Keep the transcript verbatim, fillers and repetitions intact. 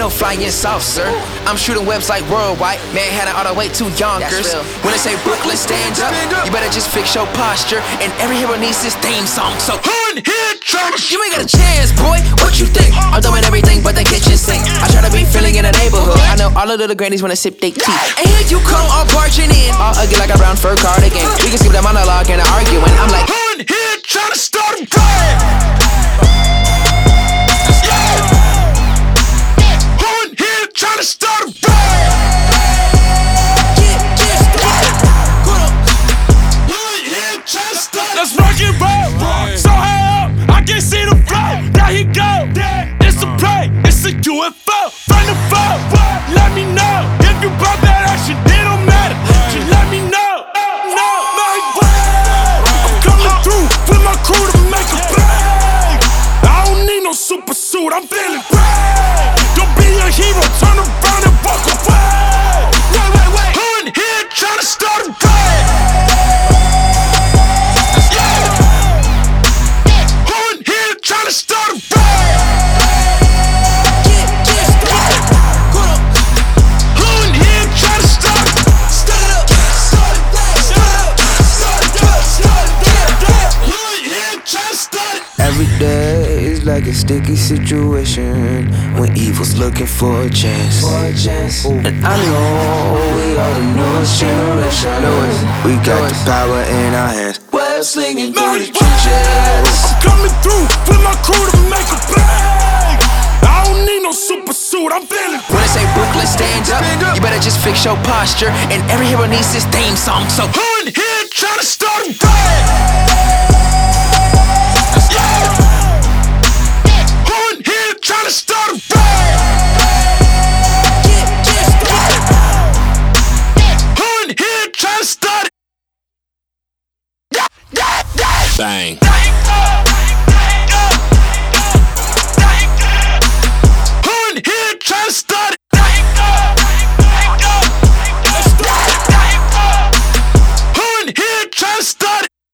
no flying saucer. I'm shooting webs like worldwide, Manhattan all the way to Yonkers. When they say Brooklyn, stand up, you better just fix your posture. And every hero needs his theme song, so who in here tryna? You ain't got a chance, boy. What you think? I'm doing everything but the kitchen sink. I try to be feeling in the neighborhood. I know all the little grannies wanna sip their tea. And here you come, all barging in, all ugly like a brown fur cardigan. We can skip the monologue and the arguing. I'm like, who in here tryna start a riot? Who in here tryna start a riot? Let's rock and roll. So high up, I can't see the flow. There he go. It's a play, it's a U F O. From the phone, let me know. If you brought that action, it don't matter. Just let me know. No, my way. I'm coming through with my crew to make a play. I don't need no super suit, I'm feeling great. Don't be a hero, turn around and walk away. Wait, wait, wait. Who in here tryna start a riot? Tryna start a riot. Who in here tryna start? Start it up, start it up, start it up, start it up, start it up. Who in here tryna start it? Every day is like a sticky situation when evil's looking for a chance. And I know we are the newest generation. We got the power in our hands. Web slinging through the trenches. I'm coming through with my crew to make a play. I don't need no super suit, I'm feeling When they say Brooklyn, stand up, you better just fix your posture. And every hero needs his theme song, so who in here tryna start a riot?